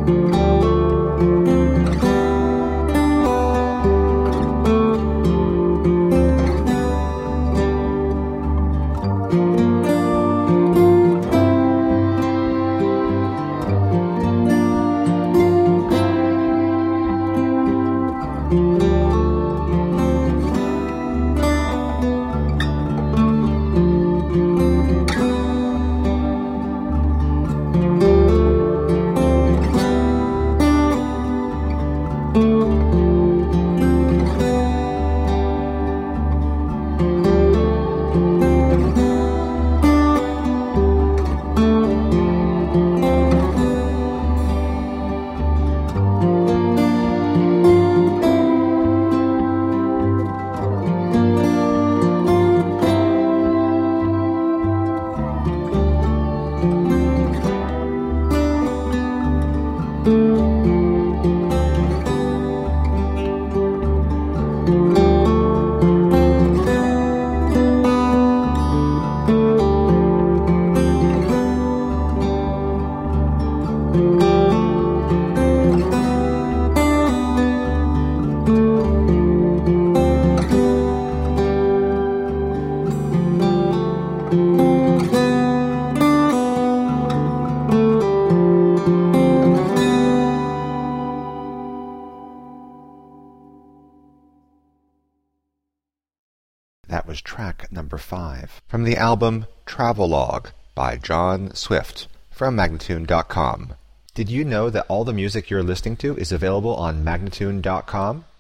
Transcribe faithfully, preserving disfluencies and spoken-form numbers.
That was track number five from the album Travelogue by John Swift from Magnatune dot com. Did you know that all the music you're listening to is available on Magnatune dot com?